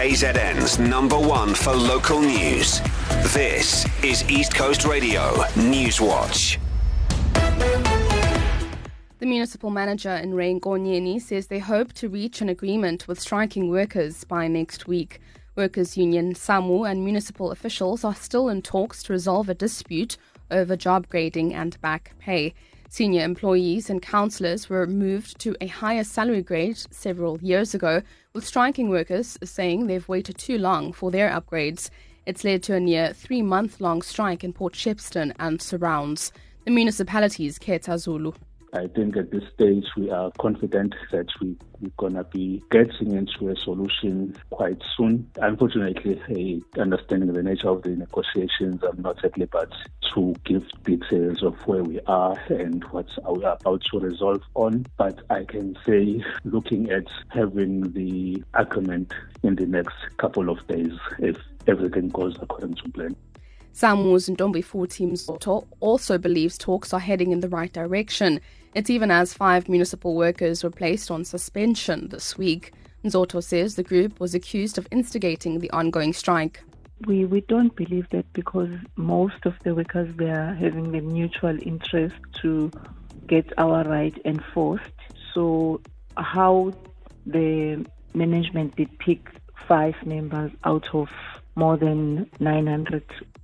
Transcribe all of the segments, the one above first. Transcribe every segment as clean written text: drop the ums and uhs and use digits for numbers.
KZN's #1 for local news. This is East Coast Radio News Watch. The municipal manager in Nkonyeni says they hope to reach an agreement with striking workers by next week. Workers' union SAMU and municipal officials are still in talks to resolve a dispute over job grading and back pay. Senior employees and councillors were moved to a higher salary grade several years ago, with striking workers saying they've waited too long for their upgrades. It's led to a near 3-month-long strike in Port Shepstone and surrounds. The municipality's Khetha Zulu. I think at this stage we are confident that we're going to be getting into a solution quite soon. Unfortunately, understanding the nature of the negotiations, I'm not at liberty to give details of where we are and what we are about to resolve on. But I can say, looking at having the agreement in the next couple of days, if everything goes according to plan. SAMU's Ntombifuthi Mzoto also believes talks are heading in the right direction. It's even as 5 municipal workers were placed on suspension this week. Mzoto says the group was accused of instigating the ongoing strike. We don't believe that, because most of the workers, they are having the mutual interest to get our right enforced. So how the management did pick 5 members out of more than 900.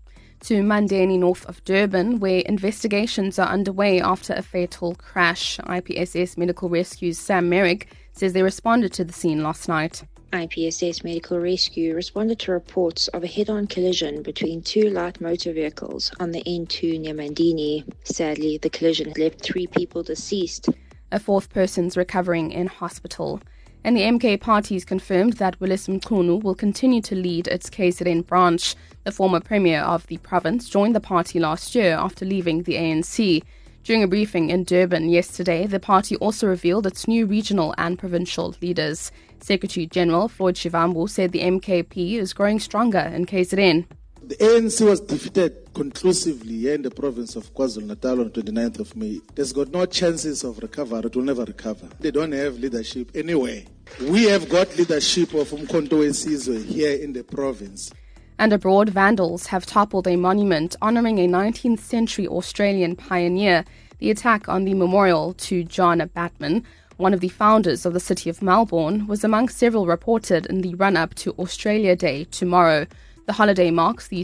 To Mandeni, north of Durban, where investigations are underway after a fatal crash. IPSS Medical Rescue's Sam Merrick says they responded to the scene last night. IPSS Medical Rescue responded to reports of a head-on collision between 2 light motor vehicles on the N2 near Mandeni. Sadly, the collision left 3 people deceased. A 4th person's recovering in hospital. And the MK party's confirmed that Willis Mchunu will continue to lead its KZN branch. The former premier of the province joined the party last year after leaving the ANC. During a briefing in Durban yesterday, the party also revealed its new regional and provincial leaders. Secretary-General Floyd Shivambu said the MKP is growing stronger in KZN. The ANC was defeated conclusively here in the province of KwaZulu-Natal on 29th of May. There's got no chances of recovery. It will never recover. They don't have leadership anywhere. We have got leadership of Umkhonto weSizwe here in the province. And abroad, vandals have toppled a monument honouring a 19th century Australian pioneer. The attack on the memorial to John Batman, one of the founders of the city of Melbourne, was among several reported in the run-up to Australia Day tomorrow. The holiday marks the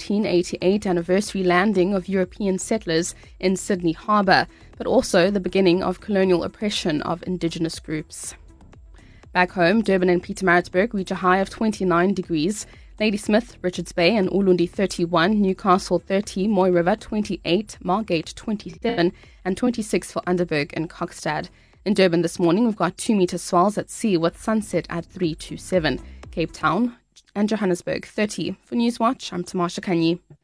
1788 anniversary landing of European settlers in Sydney Harbour, but also the beginning of colonial oppression of indigenous groups. Back home, Durban and Pietermaritzburg reach a high of 29 degrees. Ladysmith, Richards Bay and Ulundi 31, Newcastle 30, Moy River 28, Margate 27 and 26 for Underberg and Kokstad. In Durban this morning, we've got 2-metre swells at sea with sunset at 327. Cape Town and Johannesburg 30. For Newswatch, I'm Tamasha Kanyi.